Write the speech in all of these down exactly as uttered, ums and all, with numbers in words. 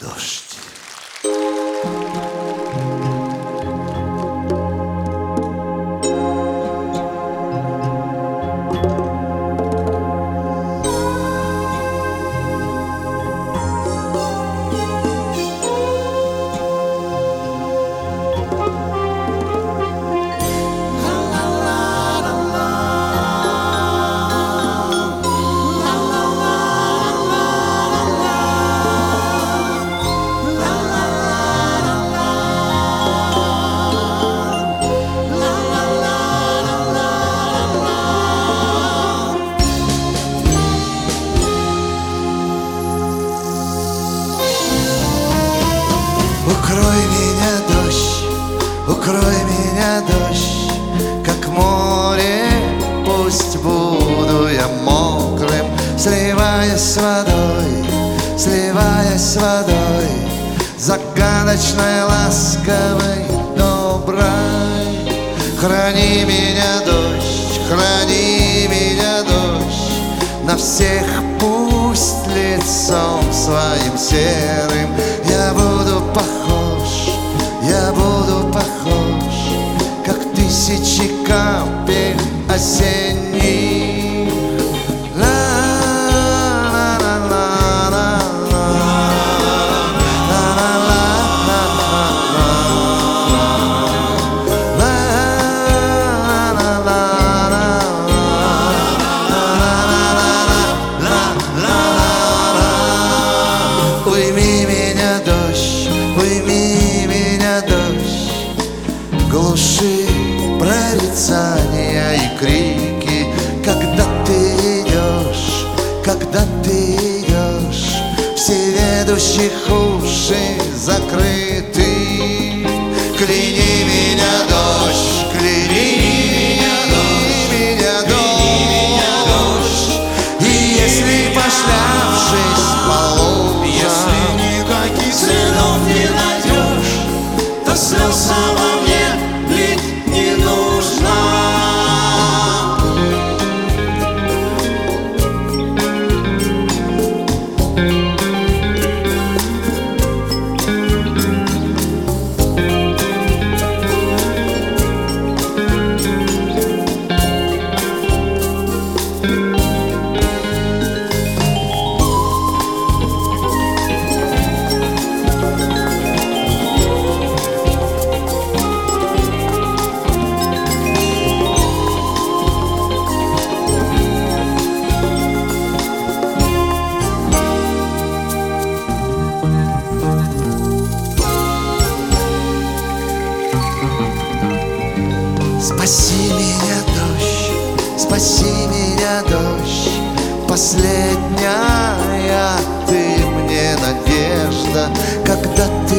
дождь. Укрой меня, дождь, укрой меня, дождь, как море, пусть буду я мокрым, сливаясь с водой, сливаясь с водой, загадочной, ласковой, доброй. Храни меня, дождь, храни меня, дождь, на всех пусть лицом своим серым я буду похож, я буду похож, как тысячи капель осенних. Уйми меня, дождь, уйми меня, дождь, глуши прорицания и крики, когда ты идешь, когда ты идешь, всеведущих уши закрыты. Кляни меня, дождь, кляни меня, меня, дождь, и если пошлявшись по если никаких следов не найдешь, то слез обо мне лить не нужно. Спаси меня, дождь, спаси меня, дождь, последняя ты мне надежда, когда ты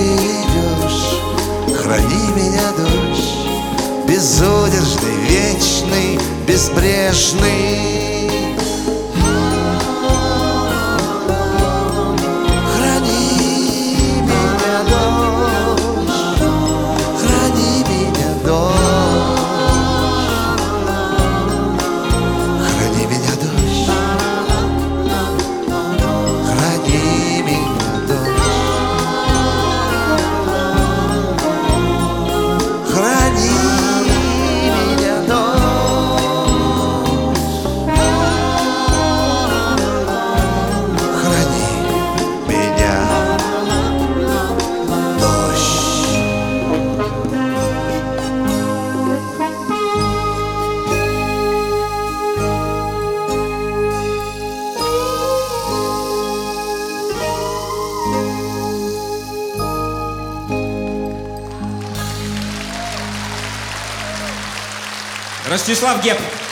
идешь. Храни меня, дождь, безудержный, вечный, безбрежный. Ростислав Геп.